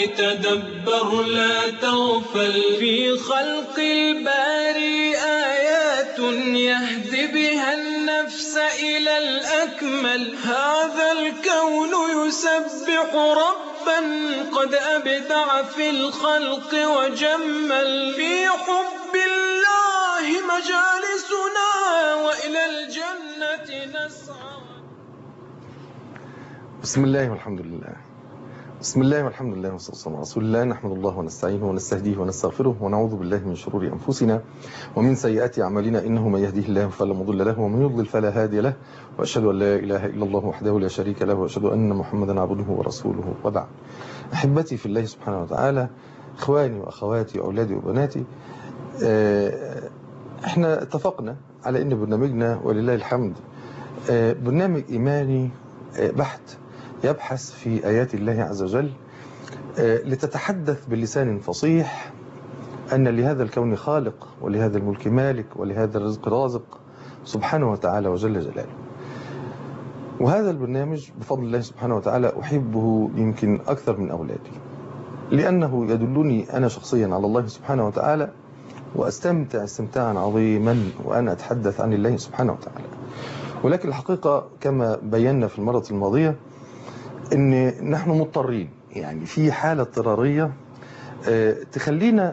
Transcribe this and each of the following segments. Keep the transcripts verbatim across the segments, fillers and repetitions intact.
تدبر لا تغفل في خلق الباري آيات يهدي بها النفس إلى الأكمل. هذا الكون يسبح ربا قد أبدع في الخلق وجمل. في حب الله مجالسنا وإلى الجنة نسعى. بسم الله والحمد لله. بسم الله والحمد لله والصلاة والسلام على رسول الله. نحمد الله ونستعينه ونستهديه ونستغفره ونعوذ بالله من شرور أنفسنا ومن سيئات أعمالنا، إنه من يهديه الله فلا مضل له ومن يضلل فلا هادي له، وأشهد أن لا إله إلا الله وحده لا شريك له، وأشهد أن محمدا عبده ورسوله، وبعد. أحبتي في الله سبحانه وتعالى، إخواني وأخواتي وأولادي وبناتي، احنا اتفقنا على أن برنامجنا ولله الحمد برنامج إيماني بحت، يبحث في آيات الله عز وجل لتتحدث بلسان فصيح أن لهذا الكون خالق، ولهذا الملك مالك، ولهذا الرزق رازق سبحانه وتعالى وجل جلاله. وهذا البرنامج بفضل الله سبحانه وتعالى أحبه يمكن أكثر من أولادي، لأنه يدلني أنا شخصيا على الله سبحانه وتعالى، وأستمتع استمتاعا عظيما وأنا أتحدث عن الله سبحانه وتعالى. ولكن الحقيقة كما بينا في المرة الماضية ان نحن مضطرين، يعني في حالة اضطرارية تخلينا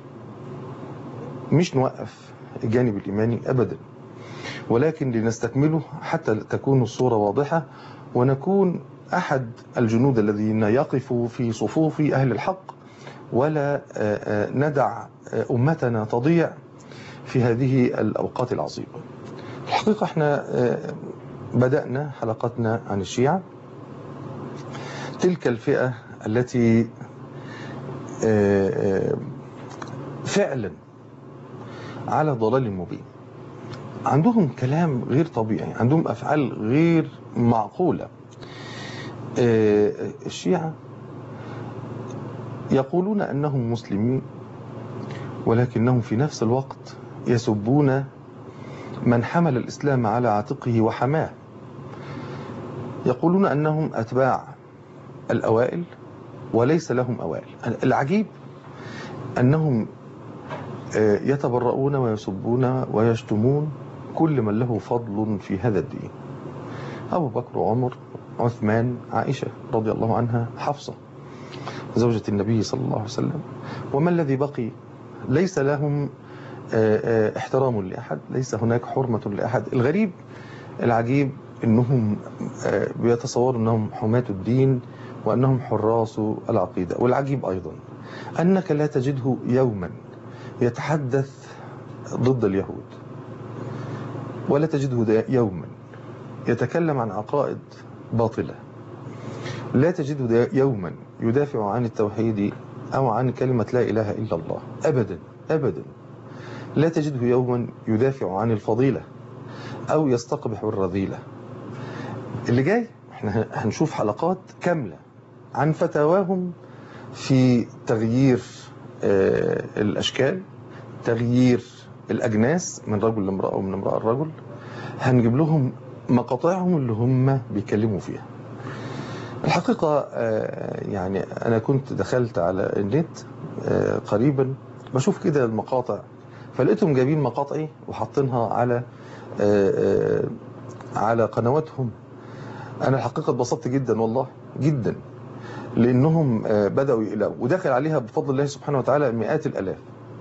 مش نوقف الجانب الإيماني أبدا، ولكن لنستكمله حتى تكون الصورة واضحة، ونكون أحد الجنود الذين يقفوا في صفوف أهل الحق، ولا ندع أمتنا تضيع في هذه الأوقات العصيبة. الحقيقة احنا بدأنا حلقتنا عن الشيعة، تلك الفئة التي فعلا على ضلال مبين، عندهم كلام غير طبيعي، عندهم أفعال غير معقولة. الشيعة يقولون أنهم مسلمين، ولكنهم في نفس الوقت يسبون من حمل الإسلام على عاتقه وحماه. يقولون أنهم أتباع الأوائل وليس لهم أوائل. العجيب أنهم يتبرؤون ويسبون ويشتمون كل من له فضل في هذا الدين: أبو بكر وعمر، عثمان، عائشة رضي الله عنها، حفصة زوجة النبي صلى الله عليه وسلم، وما الذي بقي ليس لهم احترام لأحد، ليس هناك حرمة لأحد. الغريب العجيب أنهم بيتصوروا أنهم حماة الدين وأنهم حراس العقيدة. والعجيب أيضا أنك لا تجده يوما يتحدث ضد اليهود، ولا تجده يوما يتكلم عن عقائد باطلة، لا تجده يوما يدافع عن التوحيد أو عن كلمة لا إله إلا الله، أبدا أبدا. لا تجده يوما يدافع عن الفضيلة أو يستقبح الرذيلة. اللي جاي احنا هنشوف حلقات كاملة عن فتاواهم في تغيير آه الأشكال، تغيير الأجناس من رجل لامرأة ومن امرأة لرجل. هنجيب لهم مقاطعهم اللي هم بيتكلموا فيها. الحقيقة آه يعني أنا كنت دخلت على النت آه قريبا بشوف كده المقاطع، فلقيتهم جايبين مقاطعي وحاطينها على آآ آآ على قنواتهم. أنا الحقيقة اتبسطت جدا والله جدا، لأنهم بدأوا يقلقوا، وداخل عليها بفضل الله سبحانه وتعالى مئات الآلاف.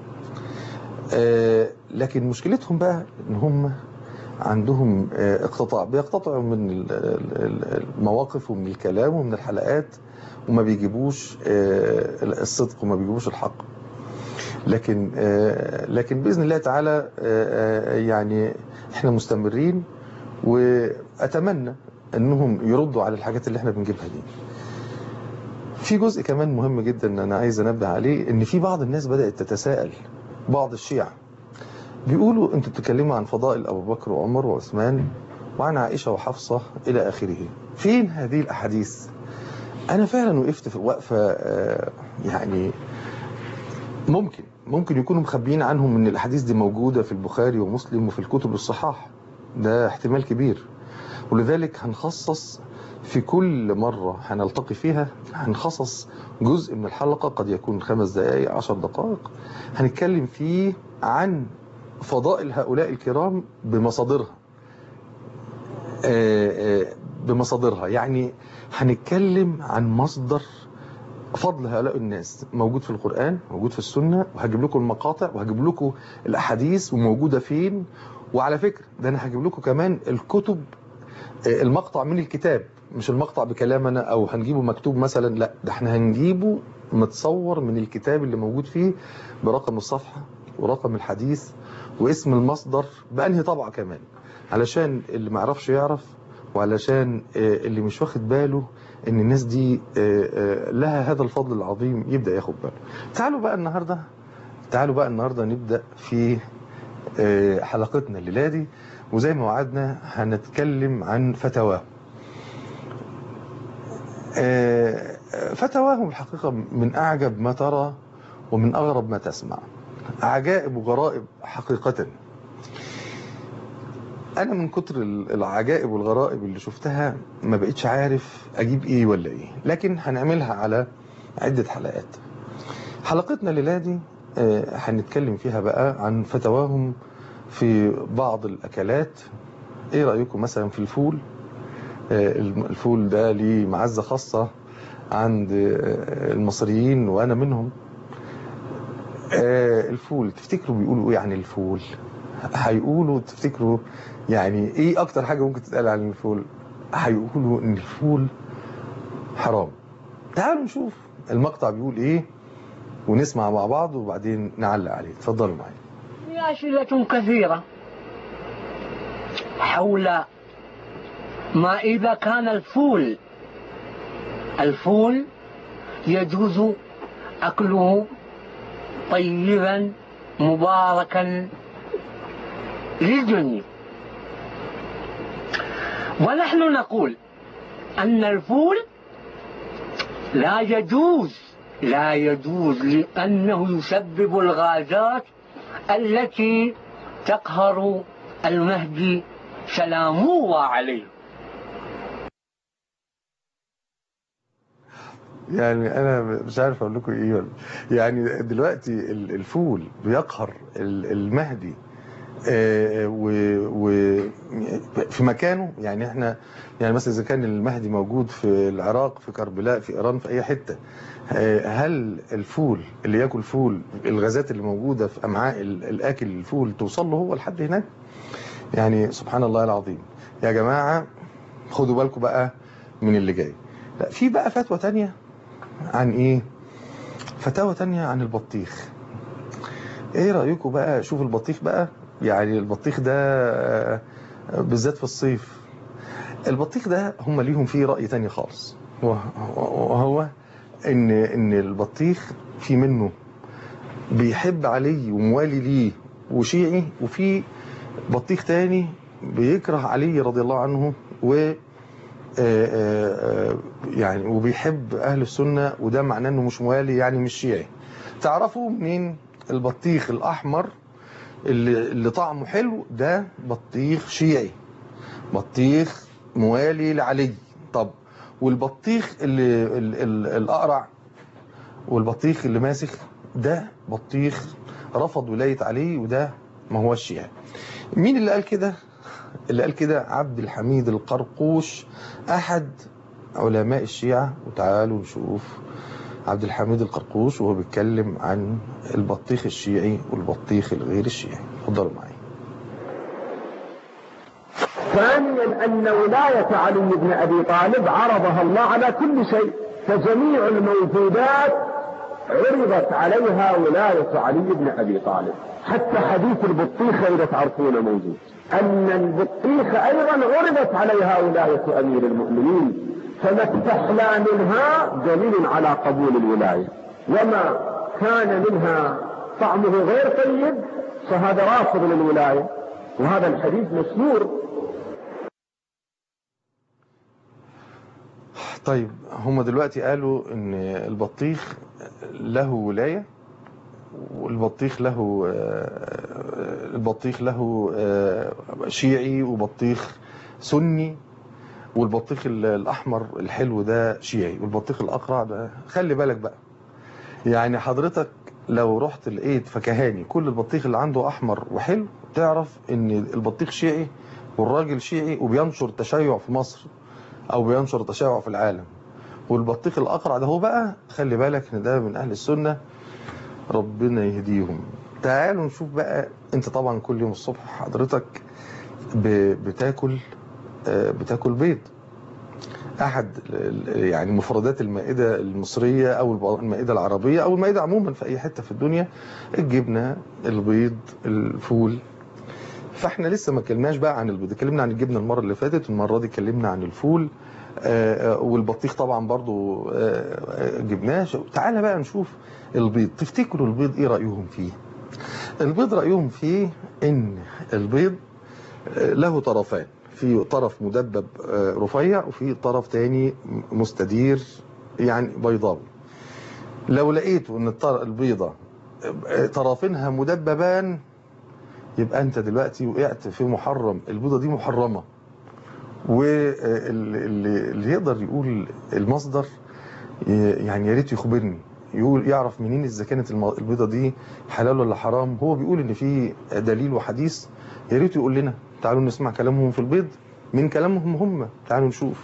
لكن مشكلتهم بقى إن هم عندهم اقتطاع، بيقتطعوا من المواقف ومن الكلام ومن الحلقات، وما بيجيبوش الصدق وما بيجيبوش الحق. لكن لكن بإذن الله تعالى يعني احنا مستمرين، وأتمنى أنهم يردوا على الحاجات اللي احنا بنجيبها دي. في جزء كمان مهم جدا أنا عايز أنبه عليه، إن في بعض الناس بدأت تتساءل، بعض الشيعة بيقولوا أنتوا بتتكلموا عن فضائل أبو بكر وعمر وعثمان وعن عائشة وحفصة إلى آخره، فين هذه الأحاديث؟ أنا فعلا وقفت في وقفة يعني ممكن ممكن يكونوا مخبيين عنهم ان الاحاديث دي موجودة في البخاري ومسلم وفي الكتب الصحاح، ده احتمال كبير. ولذلك هنخصص في كل مرة هنلتقي فيها هنخصص جزء من الحلقة، قد يكون خمس دقائق عشر دقائق، هنتكلم فيه عن فضائل هؤلاء الكرام بمصادرها بمصادرها يعني هنتكلم عن مصدر فضل هؤلاء الناس موجود في القرآن، موجود في السنة، وهجيب لكم المقاطع وهجيب لكم الأحاديث وموجودة فين. وعلى فكرة ده أنا هجيب لكم كمان الكتب، المقطع من الكتاب، مش المقطع بكلامنا أو هنجيبه مكتوب مثلا، لا ده احنا هنجيبه متصور من الكتاب اللي موجود فيه برقم الصفحة ورقم الحديث واسم المصدر بأنهي طبعة كمان، علشان اللي ما يعرفش يعرف، وعلشان اللي مش واخد باله ان الناس دي لها هذا الفضل العظيم يبدأ ياخد باله. تعالوا بقى النهاردة تعالوا بقى النهاردة نبدأ في حلقتنا الليلة دي، وزي ما وعدنا هنتكلم عن فتاواهم. فتاواهم الحقيقة من أعجب ما ترى ومن أغرب ما تسمع، عجائب وغرائب حقيقة. أنا من كتر العجائب والغرائب اللي شفتها ما بقيتش عارف أجيب إيه ولا إيه، لكن هنعملها على عدة حلقات. حلقتنا الليلة دي هنتكلم فيها بقى عن فتاواهم في بعض الأكلات. إيه رأيكم مثلا في الفول؟ الفول ده ليه معزة خاصة عند المصريين وأنا منهم. الفول تفتكروا بيقولوا إيه عن الفول؟ هيقولوا تفتكروا يعني ايه اكتر حاجة ممكن تتقال عن الفول؟ هيقولوا ان الفول حرام. تعالوا نشوف المقطع بيقول ايه ونسمع مع بعض وبعدين نعلق عليه. اتفضلوا معايا. أسئلة كثيرة حول ما إذا كان الفول الفول يجوز أكله طيبا مباركا للجميع، ونحن نقول أن الفول لا يجوز لا يجوز لأنه يسبب الغازات التي تقهر المهدي سلام الله عليه. يعني أنا مش عارف أقول لكم إيه. يعني دلوقتي الفول بيقهر المهدي وفي مكانه. يعني احنا يعني مثلا اذا كان المهدي موجود في العراق، في كربلاء، في ايران، في اي حته، هل الفول اللي ياكل فول الغازات اللي موجوده في امعاء الاكل الفول توصل له هو لحد هناك؟ يعني سبحان الله العظيم. يا جماعه خدوا بالكم بقى من اللي جاي. لا، في بقى فتوى تانية عن ايه؟ فتاوى تانية عن البطيخ. ايه رايكم بقى؟ شوف البطيخ بقى، يعني البطيخ ده بالذات في الصيف، البطيخ ده هم ليهم فيه رأي تاني خالص، وهو ان ان البطيخ في منه بيحب علي وموالي ليه وشيعي، وفي بطيخ تاني بيكره علي رضي الله عنه و يعني وبيحب اهل السنة، وده معناه انه مش موالي يعني مش شيعي. تعرفوا منين؟ البطيخ الاحمر اللي, اللي طعمه حلو ده بطيخ شيعي، بطيخ موالي لعلي. طب والبطيخ اللي ال ال الأقرع والبطيخ اللي ماسخ ده بطيخ رفض ولاية علي، وده ما هو الشيعي. مين اللي قال كده؟ اللي قال كده عبد الحميد القرقوش أحد علماء الشيعة. وتعالوا نشوف عبد الحميد القرقوش وهو بيتكلم عن البطيخ الشيعي والبطيخ الغير الشيعي. اتفضلوا معي. ثانيا أن ولاية علي بن أبي طالب عرضها الله على كل شيء، فجميع الموجودات عرضت عليها ولاية علي بن أبي طالب. حتى حديث البطيخ إذا تعرفون موجود، أن البطيخ أيضا عرضت عليها ولاية أمير المؤمنين، فما استحلى منها دليل على قبول الولاية، وما كان منها طعمه غير طيب فهذا رافض للولاية، وهذا الحديث مشهور. طيب هم دلوقتي قالوا ان البطيخ له ولاية، والبطيخ له البطيخ له شيعي وبطيخ سني، والبطيخ الاحمر الحلو ده شيعي، والبطيخ الاقرع ده خلي بالك بقى. يعني حضرتك لو رحت لقيت فكهاني كل البطيخ اللي عنده احمر وحلو تعرف ان البطيخ شيعي والراجل شيعي وبينشر تشيع في مصر او بينشر تشيع في العالم. والبطيخ الاقرع ده هو بقى خلي بالك ان ده من اهل السنه، ربنا يهديهم. تعالوا نشوف بقى، انت طبعا كل يوم الصبح حضرتك بتاكل بتاكل بيض، احد يعني مفردات المائده المصريه او المائده العربيه او المائده عموما في اي حته في الدنيا، الجبنه، البيض، الفول. فاحنا لسه ما اتكلمناش بقى عن البيض، اتكلمنا عن الجبنه المره اللي فاتت، المره دي اتكلمنا عن الفول والبطيخ طبعا برضو جبناه. تعالى بقى نشوف البيض. تفتكروا البيض ايه رايهم فيه؟ البيض رايهم فيه ان البيض له طرفان، في طرف مدبب رفيع وفي طرف تاني مستدير يعني بيضاوي. لو لقيتوا ان البيضة طرفينها مدببان يبقى انت دلوقتي وقعت في محرم، البيضة دي محرمة. واللي يقدر يقول المصدر يعني يا ريت يخبرني، يقول يعرف منين اذا كانت البيضة دي حلال ولا حرام. هو بيقول ان في دليل وحديث، يا ريت يقول لنا. تعالوا نسمع كلامهم في البيض من كلامهم هم، تعالوا نشوف.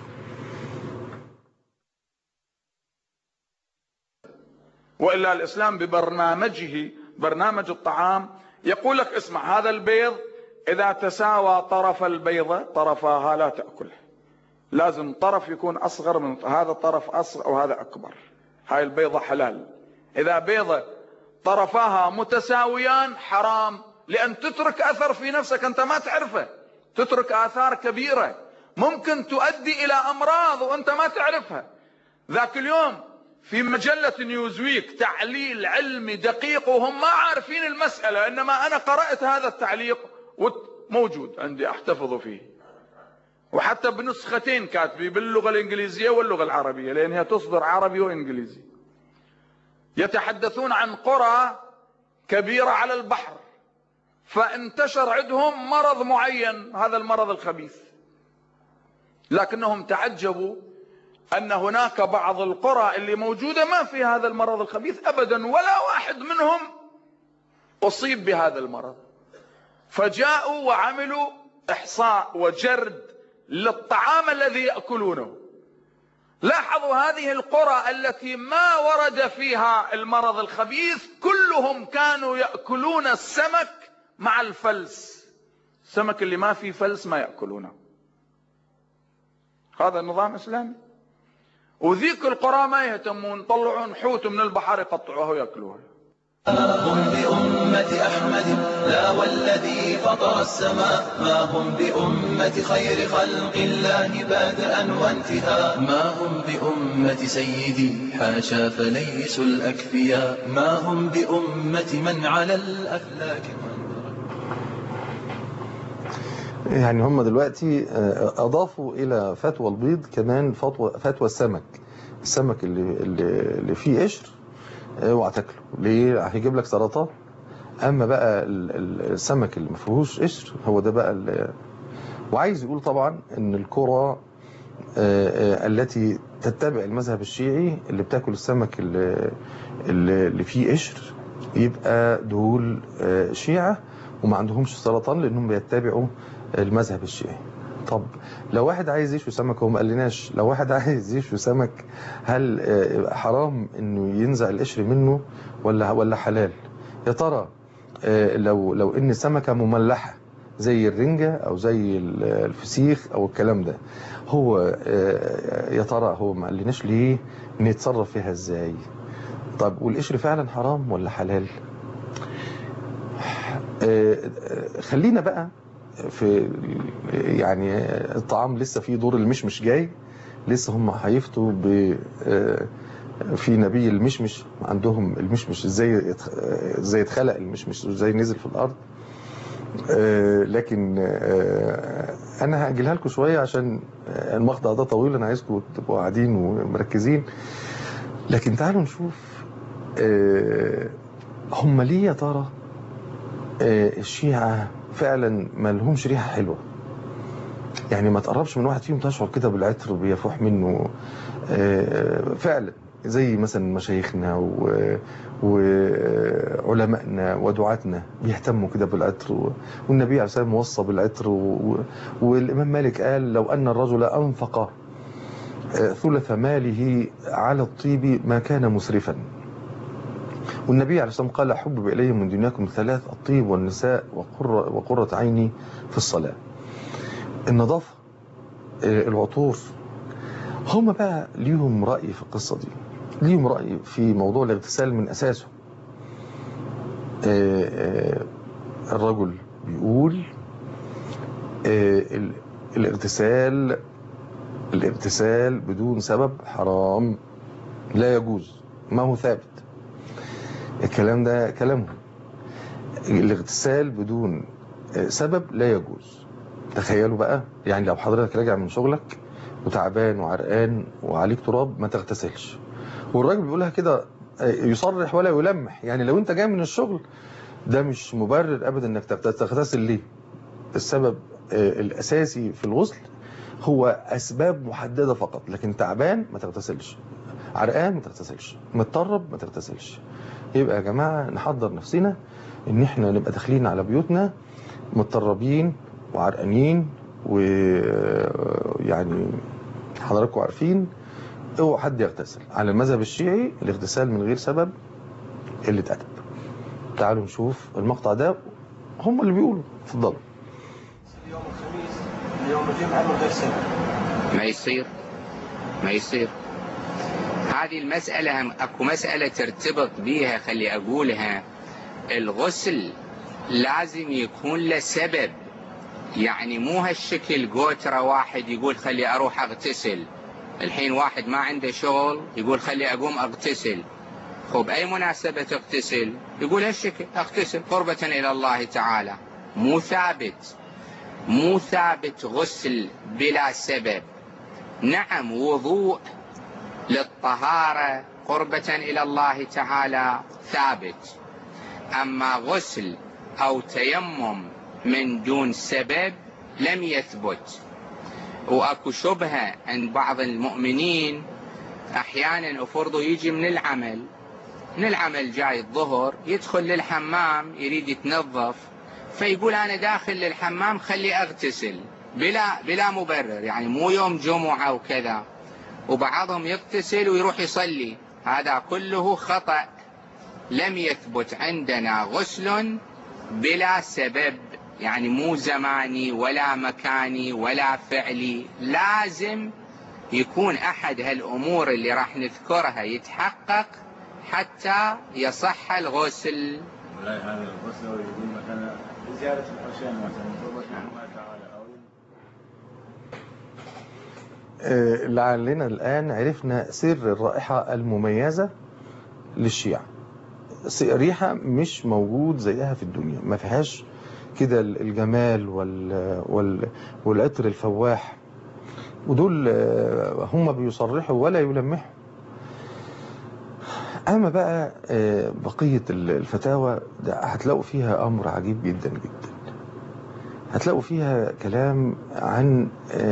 وإلا الإسلام ببرنامجه برنامج الطعام يقول لك اسمع، هذا البيض إذا تساوى طرف البيضة طرفاها لا تأكله، لازم طرف يكون أصغر من هذا، طرف أصغر وهذا أكبر، هاي البيضة حلال. إذا بيضة طرفاها متساويان حرام، لأن تترك أثر في نفسك أنت ما تعرفه، تترك آثار كبيرة ممكن تؤدي إلى أمراض وأنت ما تعرفها. ذاك اليوم في مجلة نيوزويك تعليل علمي دقيق وهم ما عارفين المسألة، إنما أنا قرأت هذا التعليق موجود عندي أحتفظ فيه، وحتى بنسختين كاتبه باللغة الإنجليزية واللغة العربية لأنها تصدر عربي وإنجليزي. يتحدثون عن قرى كبيرة على البحر فانتشر عندهم مرض معين، هذا المرض الخبيث، لكنهم تعجبوا أن هناك بعض القرى اللي موجودة ما في هذا المرض الخبيث أبدا، ولا واحد منهم أصيب بهذا المرض. فجاءوا وعملوا إحصاء وجرد للطعام الذي يأكلونه. لاحظوا هذه القرى التي ما ورد فيها المرض الخبيث كلهم كانوا يأكلون السمك مع الفلس، السمك اللي ما فيه فلس ما يأكلونه. هذا النظام إسلامي. وذيك القرى ما يهتمون، يطلعون حوت من البحر يقطعوها ويأكلوها. هم بأمة أحمد لا والذي فطر السماء، ما هم بأمة خير خلق الله بادئا وانتهاء، ما هم بأمة سيدي حاشا فليسوا الأكفياء، ما هم بأمة من على الأفلاك. يعني هم دلوقتي أضافوا إلى فتوى البيض كمان فتوى فتوى السمك، السمك اللي اللي فيه قشر اوعى تاكله، ليه؟ هيجيب لك سرطان. اما بقى السمك اللي ما فيهوش قشر هو ده بقى اللي... وعايز يقول طبعا ان القرى التي تتبع المذهب الشيعي اللي بتاكل السمك اللي اللي فيه قشر يبقى دول شيعة وما عندهمش سرطان لانهم بيتبعوا المذهب الشيعي. طب لو واحد عايز يشوي سمك، هو ما قالناش، لو واحد عايز يشوي سمك هل حرام انه ينزع القشر منه ولا ولا حلال؟ يا ترى لو لو ان سمكه مملحه زي الرنجه او زي الفسيخ او الكلام ده، هو يا ترى هو ما قالناش ليه نتصرف فيها ازاي؟ طب والقشر فعلا حرام ولا حلال؟ خلينا بقى في يعني الطعام لسه فيه دور المشمش جاي، لسه هم هيفتوا ب في نبي المشمش، عندهم المشمش ازاي ازاي اتخلق المشمش وازاي نزل في الارض. لكن انا هاجلها لكم شويه عشان المقطع ده طويل، انا عايزكم تبقوا قاعدين ومركزين. لكن تعالوا نشوف هم ليه يا ترى الشيعة فعلا ما لهمش ريحة حلوة. يعني ما تقربش من واحد فيهم تشعر كده بالعطر بيفوح منه فعلا، زي مثلا مشايخنا وعلمائنا ودعاتنا بيهتموا كده بالعطر، والنبي عليه الصلاة والسلام وصى بالعطر، والإمام مالك قال لو أن الرجل أنفق ثلث ماله على الطيب ما كان مسرفا. والنبي عليه الصلاة والسلام قال حبب إلي من دنياكم ثلاث: الطيب والنساء وقرة, وقرة عيني في الصلاة. النظافة، العطور. هم بقى ليهم رأي في القصة دي، ليهم رأي في موضوع الاغتسال من أساسه. الرجل بيقول الاغتسال الاغتسال بدون سبب حرام، لا يجوز، ما هو ثابت. الكلام ده كلامهم. الاغتسال بدون سبب لا يجوز. تخيلوا بقى، يعني لو حضرتك راجع من شغلك وتعبان وعرقان وعليك تراب ما تغتسلش، والراجل بيقولها كده يصرح ولا يلمح. يعني لو انت جاي من الشغل ده مش مبرر ابدا انك تغتسل. ليه؟ السبب الاساسي في الغسل هو اسباب محدده فقط، لكن تعبان ما تغتسلش، عرقان ما تغتسلش، متطرب ما تغتسلش. يبقى يا جماعه نحضر نفسنا ان احنا نبقى داخلين على بيوتنا متطربين وعرقانين، ويعني حضراتكم عارفين اوعى حد يغتسل. على المذهب الشيعي الاغتسال من غير سبب قله ادب. تعالوا نشوف المقطع ده، هم اللي بيقولوا. اتفضلوا. يوم الخميس يوم الجمعه من غير سبب ما يصير ما يصير. هذه المسألة اكو مسألة ترتبط بيها، خلي اقولها. الغسل لازم يكون له سبب، يعني مو هالشكل قوترة واحد يقول خلي اروح اغتسل. الحين واحد ما عنده شغل يقول خلي اقوم اغتسل. خب اي مناسبة تغتسل؟ يقول هالشكل اغتسل قربة الى الله تعالى. مو ثابت، مو ثابت غسل بلا سبب. نعم وضوء للطهارة قربة إلى الله تعالى ثابت، أما غسل أو تيمم من دون سبب لم يثبت. وأكو شبهة عند بعض المؤمنين، أحيانا أفرضه يجي من العمل من العمل جاي الظهر، يدخل للحمام يريد يتنظف، فيقول أنا داخل للحمام خلي أغتسل بلا بلا مبرر، يعني مو يوم جمعة وكذا. وبعضهم يغتسل ويروح يصلي. هذا كله خطأ. لم يثبت عندنا غسل بلا سبب، يعني مو زماني ولا مكاني ولا فعلي. لازم يكون أحد هالأمور اللي راح نذكرها يتحقق حتى يصح الغسل. لا هذا الغسل يقول مثلا زيارة الحسين مثلا قربة الله تعالى أو لعلنا الآن عرفنا سر الرائحة المميزة للشيعة. ريحة مش موجود زيها في الدنيا، ما فيهاش كده الجمال وال... وال... والعطر الفواح، ودول هم بيصرحوا ولا يلمحوا. أما بقى بقية الفتاوى ده هتلاقوا فيها أمر عجيب جدا جدا. هتلاقوا فيها كلام عن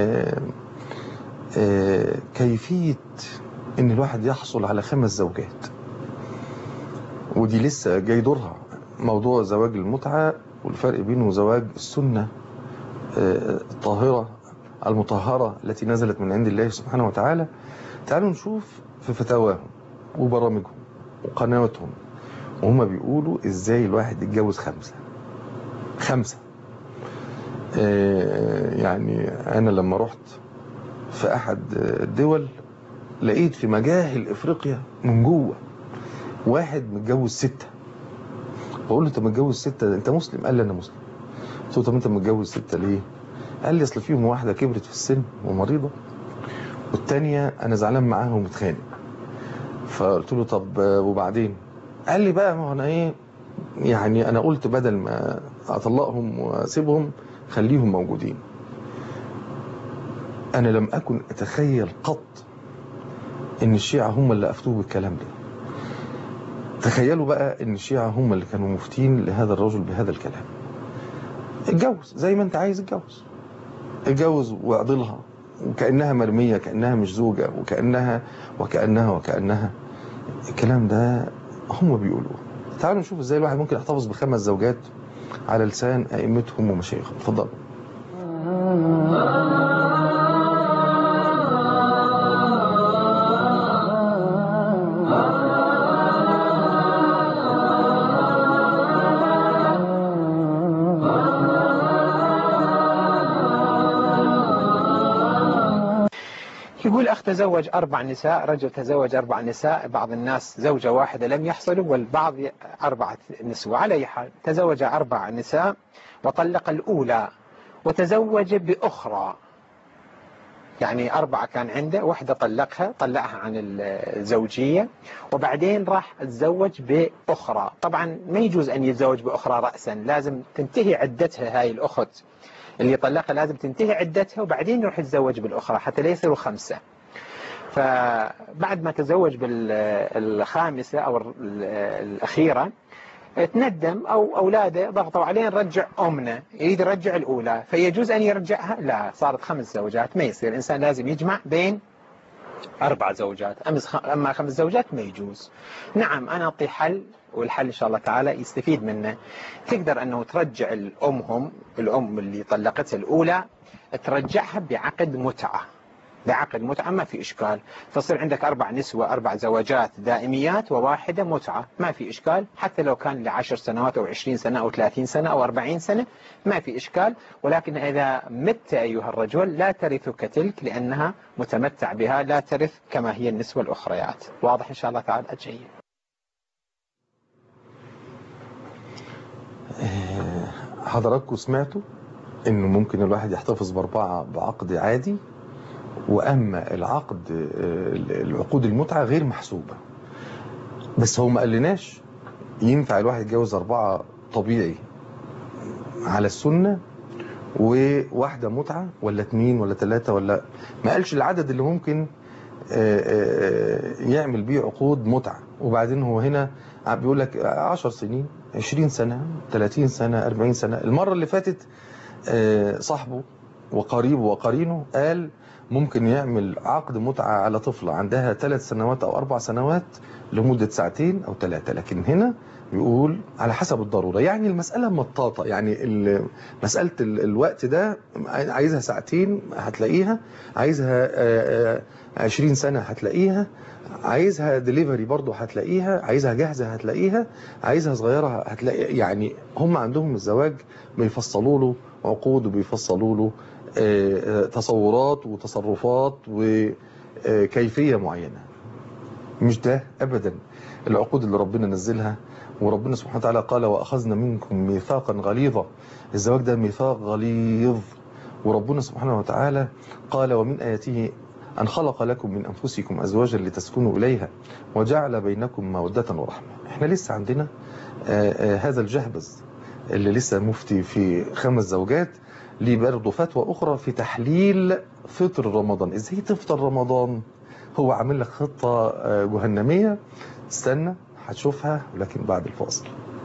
كيفية إن الواحد يحصل على خمس زوجات، ودي لسه جاي دورها. موضوع زواج المتعة والفرق بينه وزواج السنة الطاهرة المطهرة التي نزلت من عند الله سبحانه وتعالى. تعالوا نشوف في فتاواهم وبرامجهم وقنواتهم وهم بيقولوا ازاي الواحد يتجوز خمسة خمسة. يعني انا لما رحت في احد الدول لقيت في مجاهل افريقيا من جوه واحد متجوز ستة. بقول له انت متجوز ستة انت مسلم؟ قال لي انا مسلم. قلت له طب انت متجوز ستة ليه؟ قال لي اصل فيهم واحدة كبرت في السن ومريضة، والتانية انا زعلان معاها ومتخانق. فقلت له طب وبعدين؟ قال لي بقى ما هو انا ايه يعني انا قلت بدل ما اطلقهم واسيبهم خليهم موجودين. انا لم اكن اتخيل قط ان الشيعة هم اللي افتوه بالكلام ده. تخيلوا بقى ان الشيعة هم اللي كانوا مفتين لهذا الرجل بهذا الكلام. اتجوز زي ما انت عايز اتجوز، اتجوز واعضلها وكأنها مرمية، كأنها مش زوجة، وكأنها وكأنها وكأنها. الكلام ده هم بيقولوه. تعالوا نشوف ازاي الواحد ممكن يحتفظ بخمس زوجات على لسان أئمتهم ومشايخهم. اتفضلوا. يقول أخ تزوج أربع نساء، رجل تزوج أربع نساء، بعض الناس زوجة واحدة لم يحصلوا والبعض أربعة نسوة. على أي حال تزوج أربع نساء وطلق الأولى وتزوج بأخرى، يعني أربعة كان عنده، واحدة طلقها طلقها عن الزوجية وبعدين راح تزوج بأخرى. طبعا ما يجوز أن يتزوج بأخرى رأسا، لازم تنتهي عدتها هاي الأخت اللي طلقها، لازم تنتهي عدتها وبعدين يروح يتزوج بالأخرى حتى لا يصيروا خمسة. فبعد ما تزوج بالخامسة أو الأخيرة تندم أو أولاده ضغطوا عليه نرجع أمنا، يريد يرجع الأولى، فيجوز أن يرجعها؟ لا، صارت خمس زوجات ما يصير، الإنسان لازم يجمع بين أربع زوجات، أما خمس زوجات ما يجوز. نعم أنا أعطي حل، والحل إن شاء الله تعالى يستفيد منه. تقدر أنه ترجع الأمهم، الأم اللي طلقتها الأولى ترجعها بعقد متعة، بعقد متعة ما في إشكال. تصير عندك أربع نسوة، أربع زوجات دائميات وواحدة متعة، ما في إشكال، حتى لو كان لعشر سنوات أو عشرين سنة أو ثلاثين سنة أو أربعين سنة ما في إشكال. ولكن إذا مت أيها الرجل لا ترثك تلك لأنها متمتع بها، لا ترث كما هي النسوة الأخريات. واضح إن شاء الله تعالى؟ جيد. حضراتكم سمعتوا انه ممكن الواحد يحتفظ باربعه بعقد عادي، واما العقد العقود المتعه غير محسوبه. بس هو ما قالناش ينفع الواحد يتجوز اربعه طبيعي على السنه وواحده متعه ولا اثنين ولا ثلاثه، ولا ما قالش العدد اللي ممكن يعمل بيه عقود متعه. وبعدين هو هنا بيقول لك عشر سنين، عشرين سنة، ثلاثين سنة، أربعين سنة. المرة اللي فاتت صاحبه وقريبه وقرينه قال ممكن يعمل عقد متعة على طفلة عندها ثلاث سنوات أو أربع سنوات لمدة ساعتين أو ثلاثة، لكن هنا بيقول على حسب الضرورة. يعني المسألة مطاطة، يعني مسألة الوقت ده عايزها ساعتين هتلاقيها، عايزها عشرين سنة هتلاقيها، عايزها ديليفري برضه هتلاقيها، عايزها جاهزة هتلاقيها، عايزها صغيرة هتلاقي. يعني هم عندهم الزواج بيفصلوا له عقود وبيفصلوا له تصورات وتصرفات وكيفية معينة. مش ده أبدا العقود اللي ربنا نزلها. وربنا سبحانه وتعالى قال وأخذنا منكم ميثاقا غليظا. الزواج ده ميثاق غليظ. وربنا سبحانه وتعالى قال ومن آياته أن خلق لكم من أنفسكم أزواجا لتسكنوا إليها وجعل بينكم مودة ورحمة. احنا لسه عندنا آآ آآ هذا الجهبذ اللي لسه مفتي في خمس زوجات، ليه برضه فتوى أخرى في تحليل فطر رمضان. إزاي تفطر رمضان؟ هو عامل لك خطة جهنمية، استنى هتشوفها ولكن بعد الفاصل.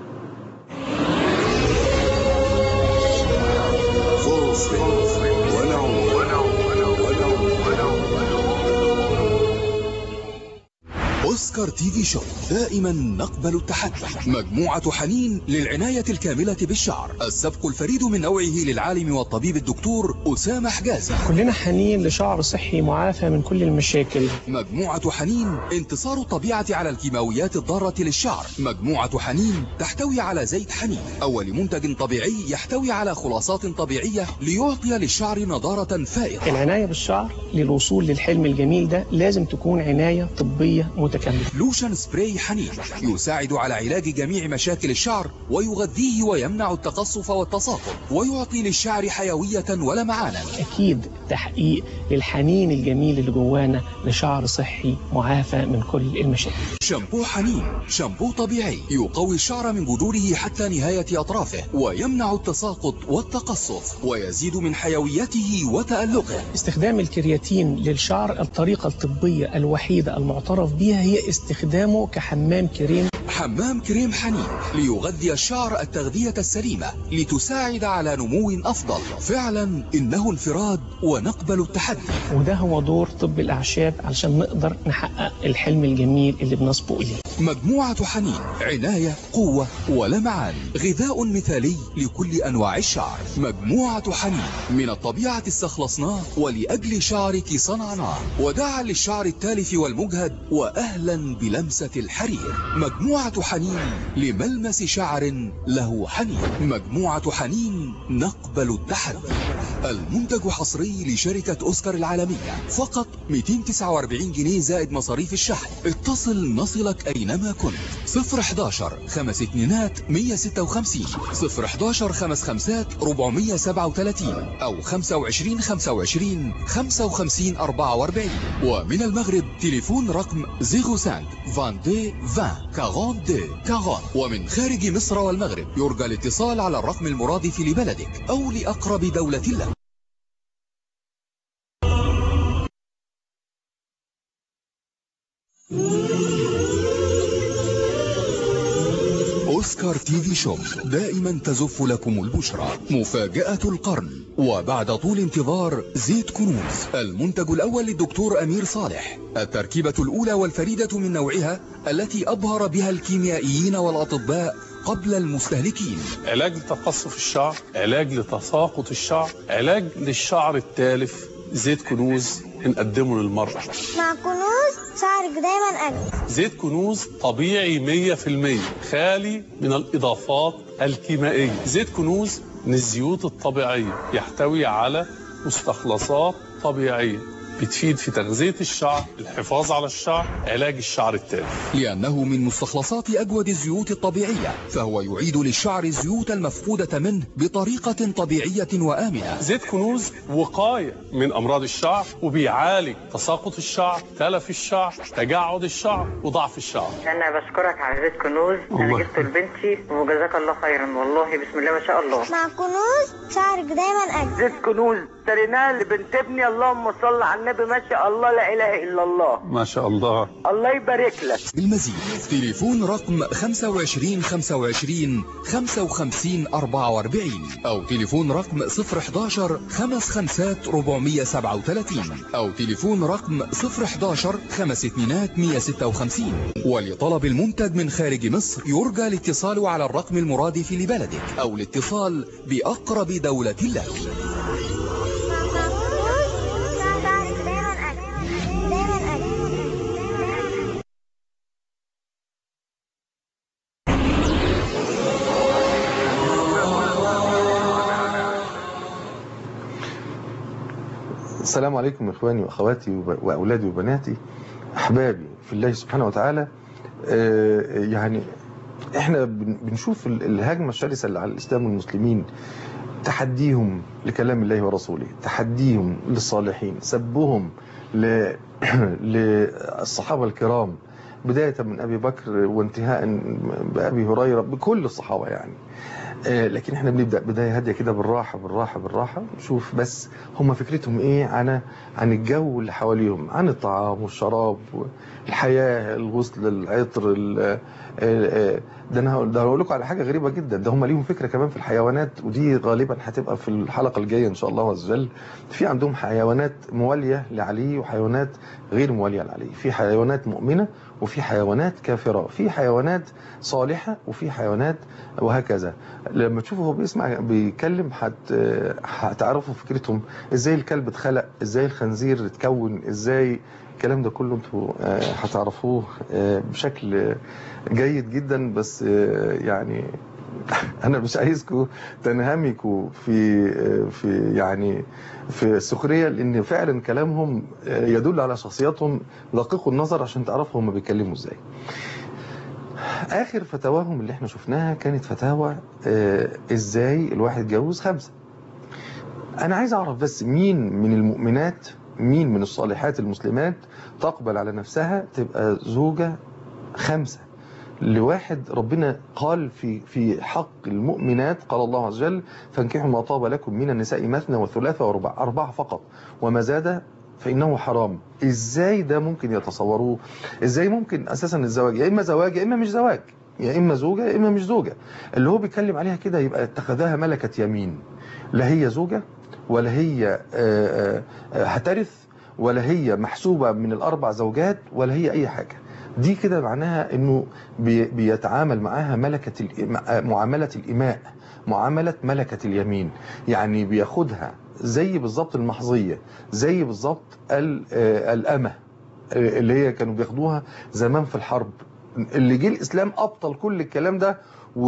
أوسكار تي في شو دائما نقبل التحدي. مجموعة حنين للعناية الكاملة بالشعر، السبق الفريد من نوعه للعالم والطبيب الدكتور أسامة حجازي. كلنا حنين لشعر صحي معافى من كل المشاكل. مجموعة حنين انتصار الطبيعة على الكيماويات الضارة للشعر. مجموعة حنين تحتوي على زيت حنين، أول منتج طبيعي يحتوي على خلاصات طبيعية ليعطي للشعر نضارة فائقة. العناية بالشعر للوصول للحلم الجميل ده لازم تكون عناية طبية متكاملة. لوشن سبراي حنين يساعد على علاج جميع مشاكل الشعر ويغذيه ويمنع التقصف والتساقط ويعطي للشعر حيوية ولمعانا. أكيد تحقيق للحنين الجميل اللي جوانا لشعر صحي معافى من كل المشاكل. شامبو حنين شامبو طبيعي يقوي الشعر من جذوره حتى نهاية أطرافه ويمنع التساقط والتقصف ويزيد من حيويته وتألقه. استخدام الكرياتين للشعر الطريقة الطبية الوحيدة المعترف بها هي استخدامه كحمام كريم. حمام كريم حنين ليغذي الشعر التغذية السليمة لتساعد على نمو أفضل. فعلا إنه انفراد ونقبل التحدي، وده هو دور طب الأعشاب علشان نقدر نحقق الحلم الجميل اللي بنسبق إليه. مجموعة حنين عناية، قوة ولمعان، غذاء مثالي لكل أنواع الشعر. مجموعة حنين من الطبيعة استخلصناه ولأجل شعرك صنعناه، وداعا للشعر التالف والمجهد وأهلا بلمسة الحرير. مجموعة حنين لملمس شعر له حنين. مجموعة حنين نقبل التحدي. المنتج حصري لشركة أوسكار العالمية، فقط مئتين وتسعة وأربعين جنيه زائد مصاريف الشحن. اتصل نصلك أينما كنت. صفر حداشر خمس اتنينات مية ستة وخمسين، صفر حداشر خمس خمسات أربعمية سبعة وثلاثين، أو خمسة وعشرين خمسة وعشرين خمسة وخمسين أربعة وأربعين. ومن المغرب تليفون رقم صفر خمسة اثنين اثنين عشرين أربعين أربعين. ومن خارج مصر والمغرب يرجى الاتصال على الرقم المرادف لبلدك أو لأقرب دولة لك. أوسكار تي في شوب دائما تزف لكم البشرى. مفاجأة القرن، وبعد طول انتظار زيت كنوز، المنتج الأول للدكتور أمير صالح، التركيبة الأولى والفريدة من نوعها التي أبهر بها الكيميائيين والأطباء قبل المستهلكين. علاج لتقصف الشعر، علاج لتساقط الشعر، علاج للشعر التالف. زيت كنوز بنقدمه للمرأة. مع كنوز شعرك دايما أجمل. زيت كنوز طبيعي مية في المية، خالي من الإضافات الكيميائية. زيت كنوز من الزيوت الطبيعية، يحتوي على مستخلصات طبيعية بتفيد في تغذية الشعر، الحفاظ على الشعر، علاج الشعر التالف. لأنه من مستخلصات أجود الزيوت الطبيعية، فهو يعيد للشعر الزيوت المفقودة منه بطريقة طبيعية وآمنة. زيت كنوز وقاية من أمراض الشعر، وبيعالج تساقط الشعر، تلف الشعر، تجعد الشعر، وضعف الشعر. أنا بشكرك على زيت كنوز، أنا جبته لبنتي وجزاك الله خيرا، والله بسم الله ما شاء الله. مع كنوز شعرك دايما أجمل. زيت كنوز اشتريناه لبنت ابني، اللهم صل على النبي، ما شاء الله لا اله الا الله. ما شاء الله، الله يبارك لك. بالمزيد تليفون رقم خمسة وعشرين خمسة وعشرين خمسة وخمسين أربعة وأربعين، او تليفون رقم صفر حداشر خمس خمسات أربعمية سبعة وثلاثين، او تليفون رقم صفر حداشر خمس اتنينات مية ستة وخمسين. ولطلب المنتج من خارج مصر يرجى الاتصال على الرقم المرادف لبلدك او الاتصال بأقرب دولة لك. السلام عليكم إخواني وأخواتي وأولادي وبناتي أحبابي في الله سبحانه وتعالى. يعني إحنا بنشوف الهجمة الشرسة اللي على الإسلام والمسلمين، تحديهم لكلام الله ورسوله، تحديهم للصالحين، سبهم للصحابة الكرام بداية من أبي بكر وانتهاء بأبي هريرة، بكل الصحابة يعني. لكن احنا بنبدأ بداية هادية كده، بالراحة بالراحة بالراحة، نشوف بس هم فكرتهم ايه عن عن الجو اللي حواليهم، عن الطعام والشراب والحياة، الغسل، العطر. ده انا هقول لكم على حاجة غريبة جدا، ده هم ليهم فكرة كمان في الحيوانات، ودي غالبا هتبقى في الحلقة الجاية ان شاء الله عز وجل. في عندهم حيوانات موالية لعلي وحيوانات غير موالية لعلي، في حيوانات مؤمنة وفي حيوانات كافرة، في حيوانات صالحة وفي حيوانات، وهكذا. لما تشوفوا هو بيسمع بيتكلم هتعرفوا فكرتهم، ازاي الكلب اتخلق، ازاي الخنزير اتكون، ازاي الكلام ده كله انتوا هتعرفوه بشكل جيد جدا. بس يعني انا مش عايزكم تنهمكوا في في يعني في السخريه، لان فعلا كلامهم يدل على شخصياتهم. دققوا النظر عشان تعرفوا هم بيتكلموا ازاي. اخر فتاواهم اللي احنا شفناها كانت فتاوى ازاي الواحد يتجوز خمسه. انا عايز اعرف بس مين من المؤمنات، مين من الصالحات المسلمات تقبل على نفسها تبقى زوجة خمسة لواحد. ربنا قال في في حق المؤمنات، قال الله عز وجل: فانكحوا ما طاب لكم من النساء مثنى وثلاثة ورباع، أربعة فقط، وما زاد فإنه حرام. إزاي ده ممكن يتصوروه؟ إزاي ممكن أساسا الزواج يا إما زواج يا إما مش زواج؟ يا اما زوجه يا اما مش زوجه. اللي هو بيتكلم عليها كده يبقى اتخذها ملكه يمين، لا هي زوجه ولا هي هترث ولا هي محسوبه من الاربع زوجات ولا هي اي حاجه. دي كده معناها انه بيتعامل معاها ملكه معامله الاماء، معامله ملكه اليمين، يعني بياخدها زي بالظبط المحظيه، زي بالظبط الامه اللي هي كانوا بياخدوها زمان في الحرب. اللي جه الاسلام ابطل كل الكلام ده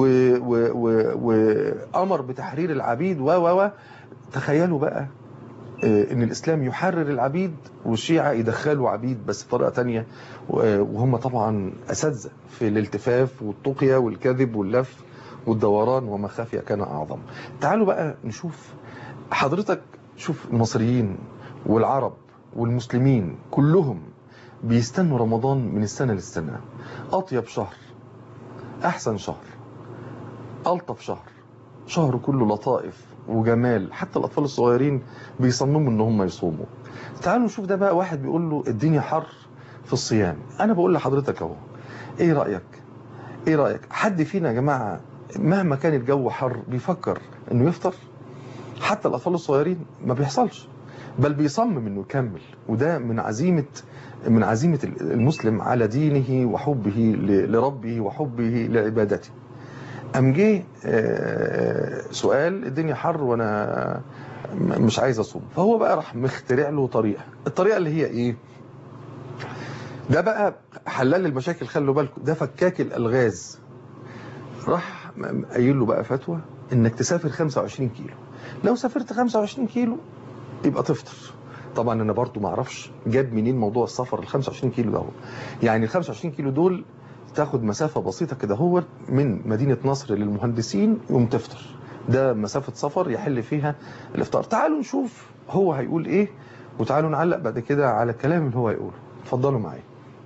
وامر بتحرير العبيد و و تخيلوا بقى ان الاسلام يحرر العبيد والشيعة يدخلوا عبيد بس بطريقه ثانيه، وهم طبعا اساتذه في الالتفاف والتقيه والكذب واللف والدوران، وما خفي كان اعظم. تعالوا بقى نشوف حضرتك، شوف المصريين والعرب والمسلمين كلهم بيستنوا رمضان من السنه للسنه. اطيب شهر، احسن شهر، الطف شهر، شهر كله لطائف وجمال، حتى الاطفال الصغيرين بيصمموا ان هم يصوموا. تعالوا نشوف ده بقى، واحد بيقول له الدنيا حر في الصيام. انا بقول لحضرتك اهو، ايه رايك؟ ايه رايك؟ حد فينا يا جماعه مهما كان الجو حر بيفكر انه يفطر؟ حتى الاطفال الصغيرين ما بيحصلش، بل بيصمم انه يكمل. وده من عزيمه من عزيمه المسلم على دينه وحبه لربه وحبه لعبادته. أم جه سؤال الدنيا حر وانا مش عايز اصوم، فهو بقى راح مخترع له طريقه. الطريقه اللي هي ايه؟ ده بقى حلال المشاكل، خلوا بالكم، ده فكاك الالغاز. راح قايل له بقى فتوى انك تسافر خمسة وعشرين كيلو، لو سافرت خمسة وعشرين كيلو يبقى تفطر. طبعا انا برضو ما اعرفش جاب منين موضوع السفر ال خمسة وعشرين كيلو ده. يعني ال خمسة وعشرين كيلو دول تاخد مسافة بسيطة كده هو من مدينة نصر للمهندسين يوم تفطر، ده مسافة سفر يحل فيها الافطار. تعالوا نشوف هو هيقول ايه، وتعالوا نعلق بعد كده على الكلام اللي هو هيقوله. اتفضلوا معايا.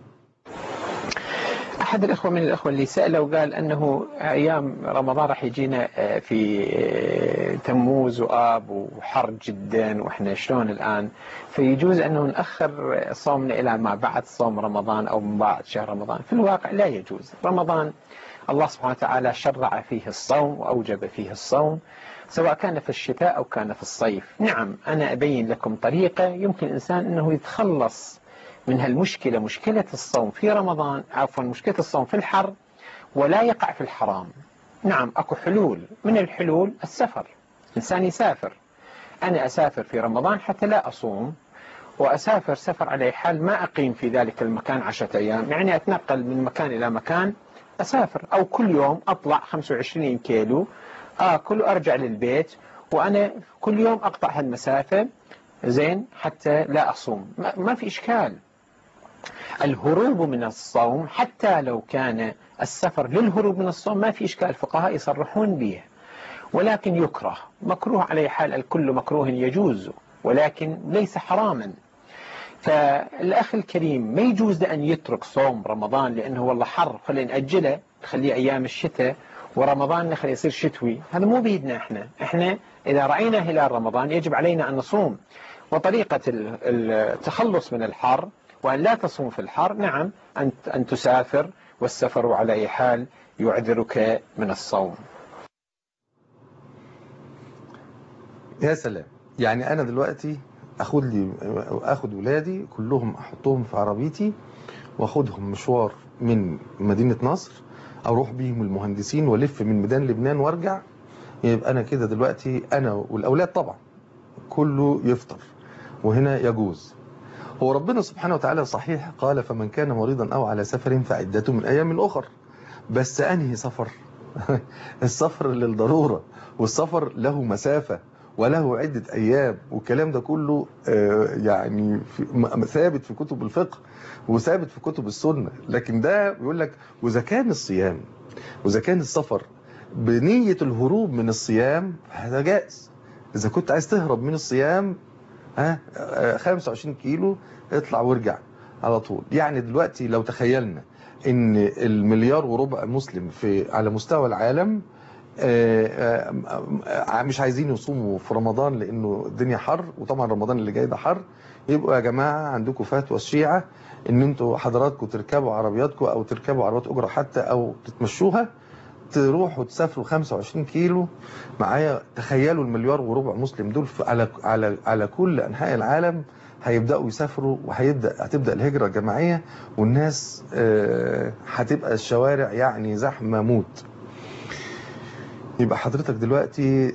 أحد الأخوة من الأخوة اللي سأله وقال أنه أيام رمضان راح يجينا في تموز وآب وحر جدا وإحنا شلون الآن، فيجوز أنه نأخر صومنا إلى ما بعد صوم رمضان أو من بعد شهر رمضان. في الواقع لا يجوز. رمضان الله سبحانه وتعالى شرع فيه الصوم وأوجب فيه الصوم، سواء كان في الشتاء أو كان في الصيف. نعم أنا أبين لكم طريقة يمكن الإنسان أنه يتخلص من هالمشكلة، مشكلة الصوم في رمضان، عفوا مشكلة الصوم في الحر، ولا يقع في الحرام. نعم أكو حلول، من الحلول السفر. إنسان يسافر، أنا أسافر في رمضان حتى لا أصوم، وأسافر سفر على حال ما أقيم في ذلك المكان عشرة أيام، يعني أتنقل من مكان إلى مكان أسافر، أو كل يوم أطلع خمسة وعشرين كيلو آكل وأرجع للبيت، وأنا كل يوم أقطع هالمسافة زين حتى لا أصوم. ما في إشكال. الهروب من الصوم حتى لو كان السفر للهروب من الصوم ما في إشكال، الفقهاء يصرحون به، ولكن يكره، مكروه على حال، الكل مكروه يجوز ولكن ليس حراما. فالأخ الكريم ما يجوز لأن يترك صوم رمضان لأنه والله حر خلينا نأجله نخليه أيام الشتاء، ورمضان نخليه يصير شتوي. هذا مو بيدنا. احنا احنا إذا رأينا هلال رمضان يجب علينا أن نصوم. وطريقة التخلص من الحر وأن لا تصوم في الحر، نعم أن أن تسافر، والسفر على أي حال يعذرك من الصوم. يا سلام. يعني أنا دلوقتي أخذ لي أخذ ولادي كلهم أحطهم في عربيتي وأخذهم مشوار من مدينة نصر، أروح بيهم المهندسين وألف من ميدان لبنان وأرجع، يبقى أنا كده دلوقتي أنا والأولاد طبعا كله يفطر، وهنا يجوز. هو ربنا سبحانه وتعالى صحيح قال فمن كان مريضا أو على سفر فعدته من أيام أخر، بس أنهي سفر؟ السفر للضرورة، والسفر له مسافة وله عدة أيام، والكلام ده كله يعني ثابت في كتب الفقه وثابت في كتب السنة. لكن ده بيقول لك وإذا كان الصيام وإذا كان السفر بنية الهروب من الصيام هذا جائز. إذا كنت عايز تهرب من الصيام ها خمسة وعشرين كيلو اطلع وارجع على طول. يعني دلوقتي لو تخيلنا ان المليار وربع مسلم في على مستوى العالم مش عايزين يصوموا في رمضان لانه الدنيا حر، وطبعا رمضان اللي جاي ده حر، يبقوا يا جماعة عندكم فتوى الشيعة ان انتوا حضراتكم تركبوا عربياتكم او تركبوا عربيات اجرة حتى او تتمشوها، تروحوا تسافروا خمسة وعشرين كيلو معايا. تخيلوا المليار وربع مسلم دول على على على كل انحاء العالم هيبداوا يسافروا، وهيبدا هتبدا الهجره الجماعيه، والناس هتبقى الشوارع يعني زحمه موت. يبقى حضرتك دلوقتي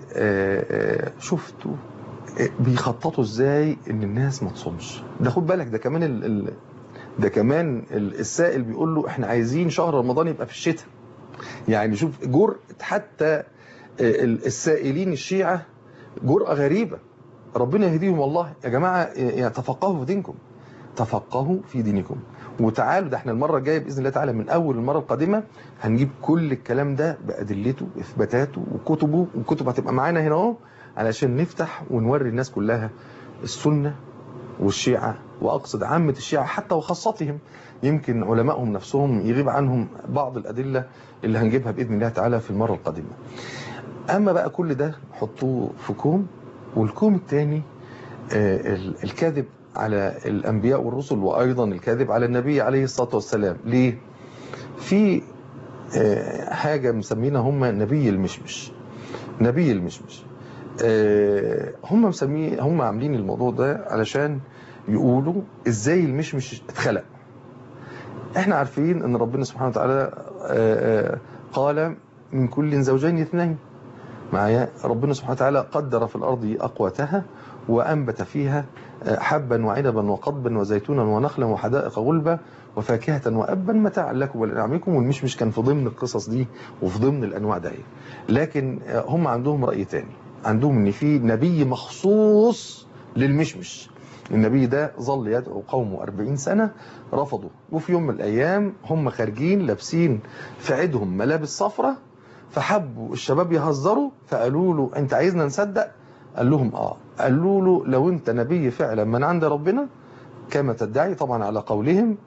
شفتوا بيخططوا ازاي ان الناس ما تصومش. ده خد بالك ده كمان ال ال ده كمان السائل بيقول له احنا عايزين شهر رمضان يبقى في الشتاء. يعني شوف جرأة حتى السائلين الشيعة، جرأة غريبة. ربنا يهديهم والله يا جماعة. يعني تفقهوا في دينكم، تفقهوا في دينكم وتعالوا. ده احنا المرة الجاية بإذن الله تعالى من أول المرة القادمة هنجيب كل الكلام ده بأدلته وإثباتاته وكتبه، والكتب هتبقى معانا هنا اهو علشان نفتح ونوري الناس كلها السنة والشيعة، وأقصد عامة الشيعة حتى وخاصتهم. يمكن علمائهم نفسهم يغيب عنهم بعض الأدلة اللي هنجيبها بإذن الله تعالى في المرة القادمة. أما بقى كل ده حطوه في كوم، والكوم الثاني الكاذب على الأنبياء والرسل، وأيضا الكاذب على النبي عليه الصلاة والسلام. ليه؟ في حاجة مسمينها هم نبي المشمش. نبي المشمش هم مسميه هم عاملين الموضوع ده علشان يقولوا ازاي المشمش اتخلق. احنا عارفين ان ربنا سبحانه وتعالى قال من كل زوجين اثنين معايا. ربنا سبحانه وتعالى قدر في الارض اقواتها وانبت فيها حبا وعنبا وقضبا وزيتونا ونخلا وحدائق غلبا وفاكهة وأبا متاعا لكم ولأنعامكم. والمشمش كان في ضمن القصص دي وفي ضمن الأنواع دي. لكن هم عندهم رأي تاني، عندهم ان في نبي مخصوص للمشمش. النبي ده ظل يدعو قومه أربعين سنة رفضوا، وفي يوم من الأيام هم خارجين لابسين في عيدهم ملابس صفرة، فحبوا الشباب يهزروا فقالوا له أنت عايزنا نصدق؟ قال لهم آه. قالوا له لو أنت نبي فعلا من عند ربنا كما تدعي، طبعا على قولهم،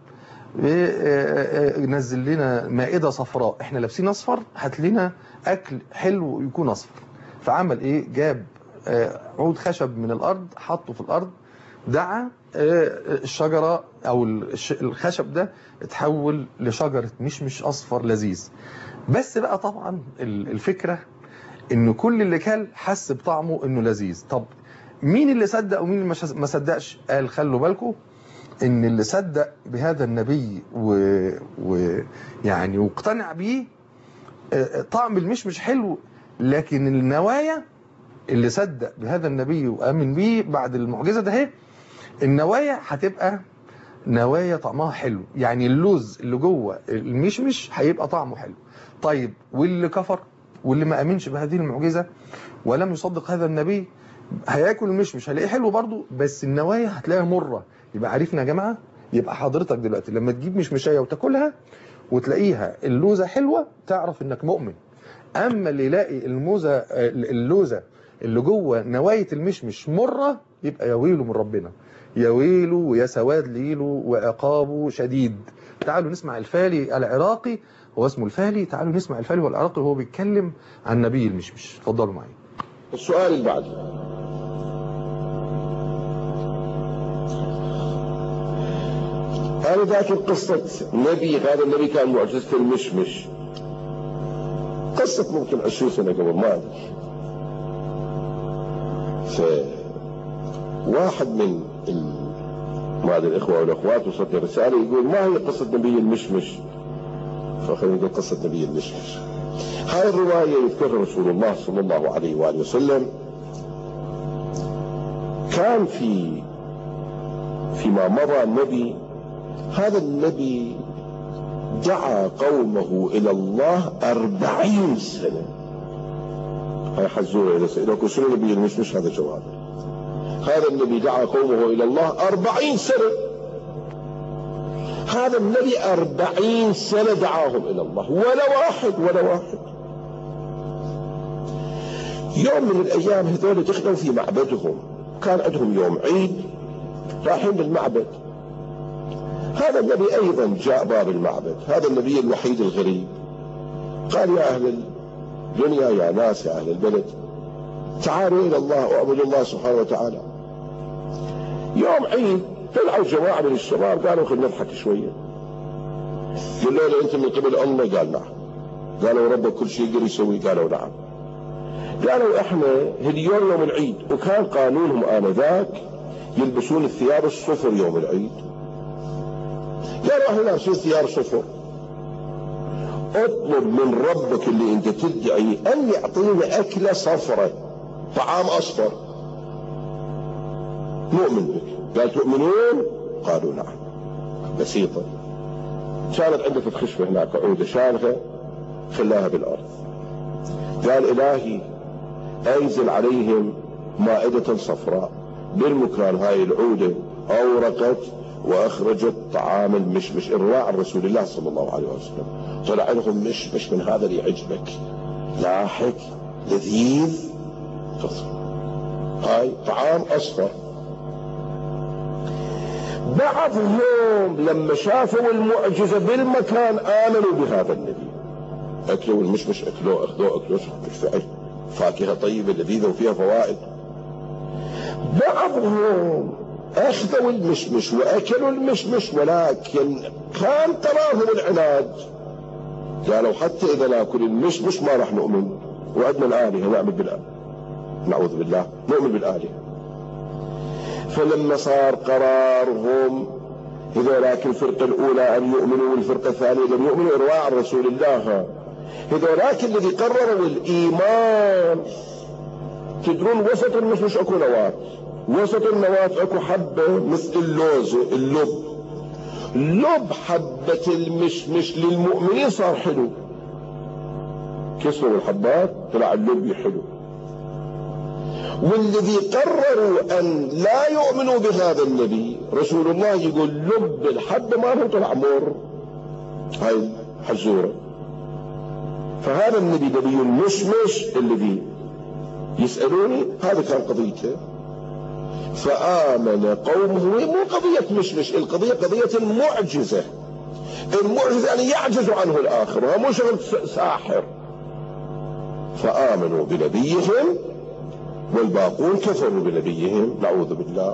نزل لنا مائدة صفراء، احنا لابسين أصفر، هات لنا أكل حلو يكون أصفر. فعمل إيه؟ جاب عود خشب من الأرض حطه في الأرض، دعا الشجرة أو الخشب ده اتحول لشجرة مشمش أصفر لذيذ. بس بقى طبعا الفكرة إنه كل اللي كل حس بطعمه إنه لذيذ. طب مين اللي صدق ومين اللي ما صدقش؟ قال خلوا بالكم إن اللي صدق بهذا النبي ويعني واقتنع بيه طعم المشمش حلو، لكن النوايا اللي صدق بهذا النبي وآمن بيه بعد المعجزة ده هي النوايا هتبقى نوايا طعمها حلو. يعني اللوز اللي جوه المشمش هيبقى طعمه حلو. طيب واللي كفر واللي ما آمنش بهذه المعجزة ولم يصدق هذا النبي هياكل المشمش هيلاقيه حلو برضه، بس النوايا هتلاقيها مرة. يبقى عارفنا يا جماعة. يبقى حضرتك دلوقتي لما تجيب مشمشية وتاكلها وتلاقيها اللوزة حلوة تعرف انك مؤمن. اما اللي يلاقي الموزة اللوزة اللي جوه نواية المشمش مرة يبقى يا ويله من ربنا، يا ويله ويا سواد ليله وعقابه شديد. تعالوا نسمع الفالي العراقي، هو اسمه الفالي. تعالوا نسمع الفالي والعراقي وهو بيتكلم عن نبي المشمش. اتفضلوا معي. السؤال اللي بعده، هذا ذاكر قصة نبي، هذا النبي كان معجزة المشمش، قصة ممكن عشرين سنة قبل، ما أدري. فواحد من ما أدري الإخوة والأخوات وصلت رسالة يقول ما هي قصة نبي المشمش؟ فخلينا نقول قصة نبي المشمش. هاي الرواية يذكرها رسول الله صلى الله عليه وآله وسلم. كان في فيما مضى النبي، هذا النبي دعا قومه إلى الله أربعين سنة. هاي حزورة إلى سنة كل سنة نبي المشمش هذا جواب. هذا النبي دعا قومه إلى الله أربعين سنة. هذا النبي أربعين سنة دعاهم إلى الله، ولا واحد ولا واحد. يوم من الأيام هذول دخلوا في معبدهم، كان عندهم يوم عيد، رايحين للمعبد. هذا النبي أيضا جاء باب المعبد، هذا النبي الوحيد الغريب. قال يا أهل الدنيا، يا ناس، يا أهل البلد، تعالوا إلى الله واعبدوا الله سبحانه وتعالى. يوم عيد طلعوا جماعة من الشباب قالوا خلينا نضحك شوية. قلنا له أنت من قبل الله؟ قال نعم. قالوا ربك كل شيء يقدر يسوي؟ قالوا نعم. قالوا احنا اليوم يوم العيد، وكان قانونهم آنذاك يلبسون الثياب الصفر يوم العيد. قالوا احنا لابسين ثياب صفر، اطلب من ربك اللي انت تدعي ان يعطينا اكلة صفرة، طعام اصفر، نؤمن بك. قال تؤمنون؟ قالوا نعم. بسيطة. كانت عندك الخشبة هناك عودة شالها خلاها بالارض. قال الهي انزل عليهم مائدة صفراء. بالمكان هاي العودة اورقت واخرجت طعام المشمش الرواع عن رسول الله صلى الله عليه وسلم. طلع لهم مشمش من هذا اللي يعجبك، لاحق لذيذ، هاي طعام اصفر. بعضهم لما شافوا المعجزة بالمكان آمنوا بهذا النبي، أكلوا المشمش، أكلوه أخذوه أكلوه بالفعل فاكهة طيبة لذيذة وفيها فوائد. بعضهم أخذوا المشمش وأكلوا المشمش، ولكن كان قرارهم العناد، قالوا حتى إذا ناكل المشمش ما راح نؤمن، وعدنا الآلهة نعبد بالآلهة، نعوذ بالله نؤمن بالآلهة. فلما صار قرارهم هذولاك الفرقة الأولى أن يؤمنوا والفرقة الثانية لم يؤمنوا إرواع عن رسول الله، هذولاك الذي قرروا الإيمان، تدرون وسط المشمش أكو نواة، وسط النواة أكو حبة مثل اللوز اللب، لب حبة المشمش للمؤمنين صار حلو، كسروا الحبات طلع اللب حلو. والذي قرروا أن لا يؤمنوا بهذا النبي رسول الله يقول لب الحبة ما هو طلع مر، هاي حزورة. فهذا النبي نبي المشمش الذي يسألوني هذا كان قضيته. فآمن قومه، مو قضية مشمش، القضية قضية المعجزة. المعجزة يعني يعجز عنه الآخر، وهو مو شغل ساحر. فآمنوا بنبيهم والباقون كفروا بنبيهم، نعوذ بالله.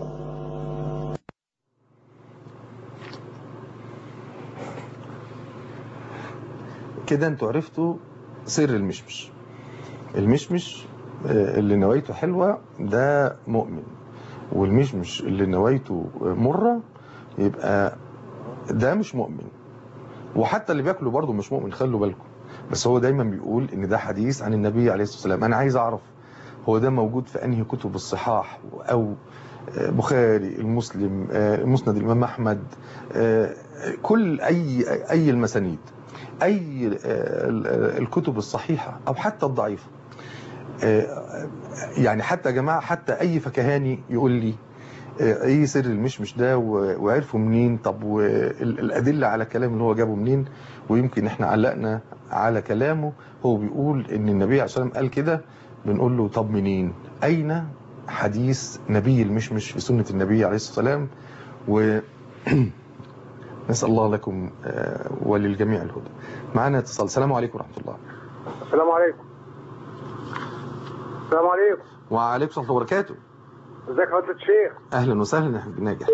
كده انتوا عرفتوا سر المشمش. المشمش اللي نوايته حلوة ده مؤمن، والمشمش اللي نوايته مرة يبقى ده مش مؤمن، وحتى اللي بياكله برضه مش مؤمن، خلوا بالكم. بس هو دايما بيقول ان ده حديث عن النبي عليه الصلاة والسلام. انا عايز اعرف هو ده موجود في انهي كتب الصحاح، او بخاري، المسلم، مسند الامام احمد، كل اي اي المسانيد، اي الكتب الصحيحة او حتى الضعيفة. يعني حتى يا جماعة حتى اي فكهاني يقول لي ايه سر المشمش ده وعرفوا منين، طب والادلة على كلام اللي هو جابه منين. ويمكن احنا علقنا على كلامه، هو بيقول ان النبي عليه الصلاة والسلام قال كده، بنقول له طب منين؟ اين حديث نبي المشمش في سنة النبي عليه الصلاة والسلام؟ و نسأل الله لكم وللجميع الهدى. معنا اتصال. السلام عليكم ورحمة الله. السلام عليكم. السلام عليكم. وعليكم السلام ورحمة الله وبركاته. ازيك يا فضيلة الشيخ؟ اهلا وسهلا يا حبيبي ناجح.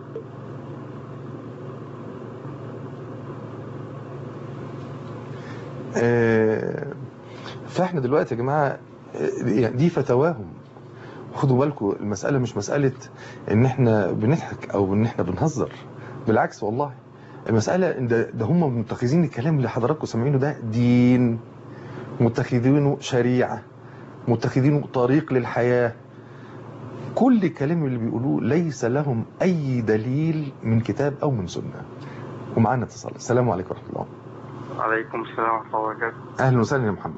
فاحنا دلوقتي يا جماعة دي فتواهم، خدوا بالكم المسألة مش مسألة ان احنا بنضحك او ان احنا بنهزر، بالعكس والله المسألة ان ده, ده هم متخذين الكلام اللي حضراتكم سامعينه ده دين، متخذينه شريعة، متخذينه طريق للحياة. كل الكلام اللي بيقولوه ليس لهم اي دليل من كتاب او من سنة. ومعنا اتصال. السلام عليكم ورحمة الله. وعليكم السلام ورحمة الله وبركاته. اهلا وسهلا يا محمد.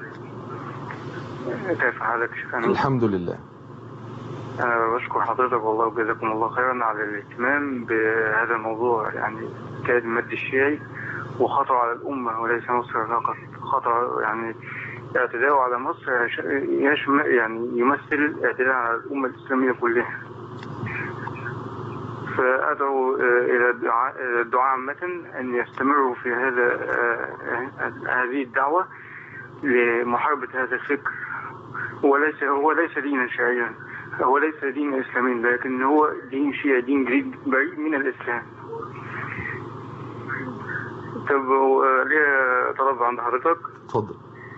كيف حالك شيخ؟ الحمد لله. أنا بشكر حضرتك والله وجزاكم الله خيرا على الاهتمام بهذا الموضوع، يعني كاد المد الشيعي وخطر على الأمة وليس مصر فقط، خطر يعني اعتداء على مصر يعني يمثل اعتداء على الأمة الإسلامية كلها. فأدعو إلى الدعاء الدعاء عامة أن يستمروا في هذا هذه الدعوة لمحاربة هذا الفكر، وليس هو ليس دينا شرعيا، هو ليس دين إسلامي، لكن هو دين شيعي، دين جديد بعيد من الإسلام. طب ليه طلب عند حضرتك؟ اتفضل.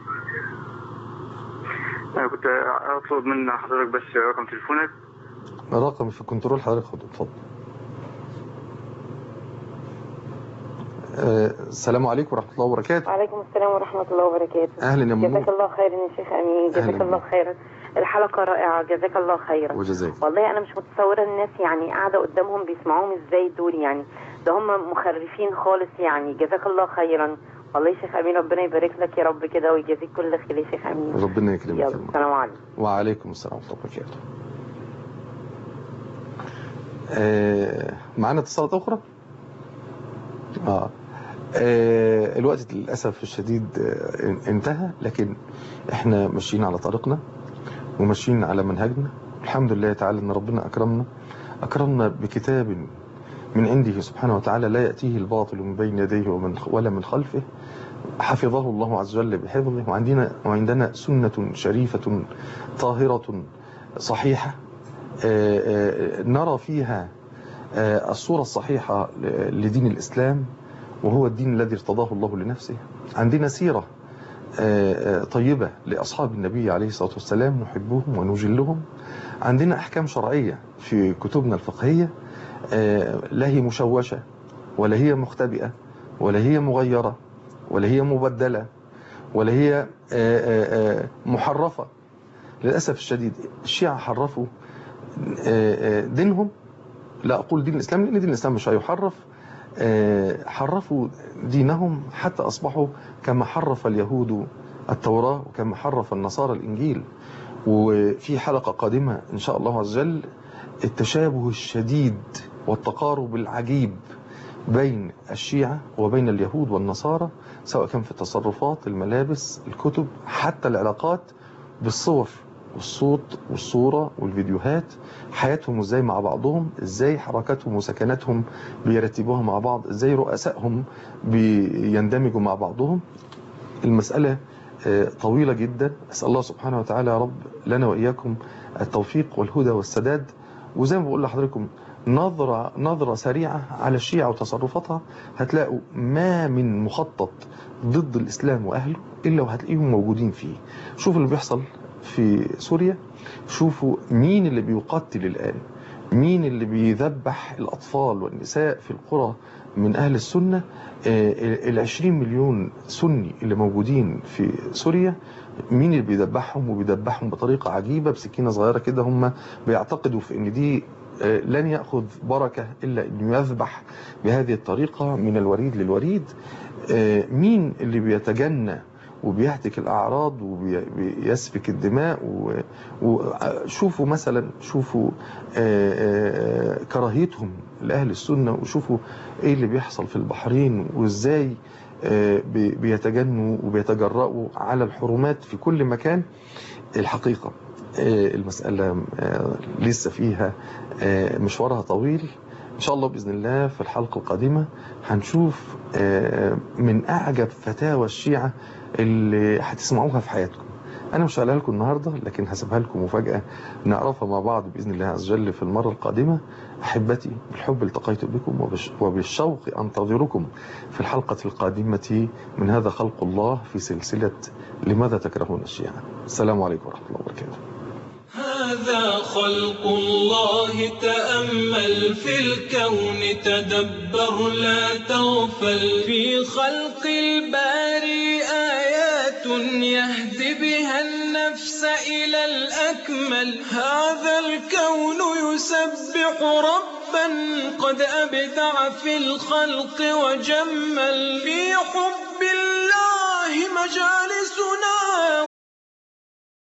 أنا كنت أطلب من حضرتك بس رقم تليفونك. رقم في الكنترول حضرتك خده. اتفضل. أه السلام عليكم ورحمة الله وبركاته. وعليكم السلام ورحمة الله وبركاته. أهلا يا منور. جزاك الله خيرا يا شيخ أمين، جزاك الله خيرا. الحلقة رائعة، جزاك الله خيرا. وجزاك. والله أنا مش متصورة الناس يعني قاعدة قدامهم بيسمعوهم إزاي دول، يعني ده هم مخرفين خالص يعني. جزاك الله خيرا والله يا شيخ أمين، ربنا يبارك لك يا رب كده ويجازيك كل خير يا شيخ أمين. ربنا يكرمك. يلا السلام عليكم. وعليكم السلام ورحمة الله وبركاته. آه معانا اتصالات أخرى؟ آه. آه الوقت للأسف الشديد آه انتهى، لكن احنا ماشيين على طريقنا وماشيين على منهجنا. الحمد لله تعالى ان ربنا أكرمنا أكرمنا بكتاب من عنده سبحانه وتعالى لا يأتيه الباطل من بين يديه ومن ولا من خلفه، حفظه الله عز وجل بحفظه. وعندنا وعندنا سنة شريفة طاهرة صحيحة آه آه نرى فيها آه الصورة الصحيحة لدين الإسلام، وهو الدين الذي ارتضاه الله لنفسه. عندنا سيرة طيبة لأصحاب النبي عليه الصلاة والسلام، نحبهم ونجلهم. عندنا أحكام شرعية في كتبنا الفقهية لا هي مشوشة ولا هي مختبئة ولا هي مغيرة ولا هي مبدلة ولا هي محرفة. للأسف الشديد الشيعة حرفوا دينهم. لا أقول دين الإسلام لأن دين الإسلام مش هيحرف. حرفوا دينهم حتى أصبحوا كما حرف اليهود التوراة وكما حرف النصارى الإنجيل. وفي حلقة قادمة إن شاء الله عز وجل التشابه الشديد والتقارب العجيب بين الشيعة وبين اليهود والنصارى، سواء كان في التصرفات، الملابس، الكتب، حتى العلاقات بالصور والصوت والصورة والفيديوهات، حياتهم ازاي مع بعضهم، ازاي حركاتهم وسكناتهم بيرتبوها مع بعض، ازاي رؤسائهم بيندمجوا مع بعضهم. المسألة طويلة جدا. أسأل الله سبحانه وتعالى يا رب لنا وإياكم التوفيق والهدى والسداد. وزي ما بقول لحضراتكم نظرة نظرة سريعة على الشيعة وتصرفاتها، هتلاقوا ما من مخطط ضد الإسلام وأهله إلا وهتلاقيهم موجودين فيه. شوفوا اللي بيحصل في سوريا، شوفوا مين اللي بيقتل الآن، مين اللي بيذبح الأطفال والنساء في القرى من أهل السنة. العشرين مليون سني اللي موجودين في سوريا، مين اللي بيذبحهم؟ وبيذبحهم بطريقة عجيبة بسكينة صغيرة كده. هم بيعتقدوا في ان دي لن يأخذ بركة إلا أن يذبح بهذه الطريقة من الوريد للوريد. مين اللي بيتجنى وبيهتك الأعراض وبيسفك الدماء؟ وشوفوا مثلا شوفوا كراهيتهم لأهل السنة، وشوفوا إيه اللي بيحصل في البحرين وإزاي بيتجنوا وبيتجرؤوا على الحرمات في كل مكان. الحقيقة المسألة لسه فيها مشوارها طويل. إن شاء الله بإذن الله في الحلقة القادمة هنشوف من أعجب فتاوى الشيعة اللي هتسمعوها في حياتكم. أنا مش هقولها لكم النهاردة، لكن هسيبها لكم مفاجأة نعرفها مع بعض بإذن الله عز وجل في المرة القادمة. أحبتي بالحب التقيت بكم وبالشوق أنتظركم في الحلقة القادمة من هذا خلق الله في سلسلة لماذا تكرهون الشيعة. السلام عليكم ورحمة الله وبركاته. هذا خلق الله، تأمل في الكون، تدبر لا تغفل. في خلق الباري آيات يهدي بها النفس إلى الأكمل. هذا الكون يسبح ربا قد أبدع في الخلق وجمل. في حب الله مجالسنا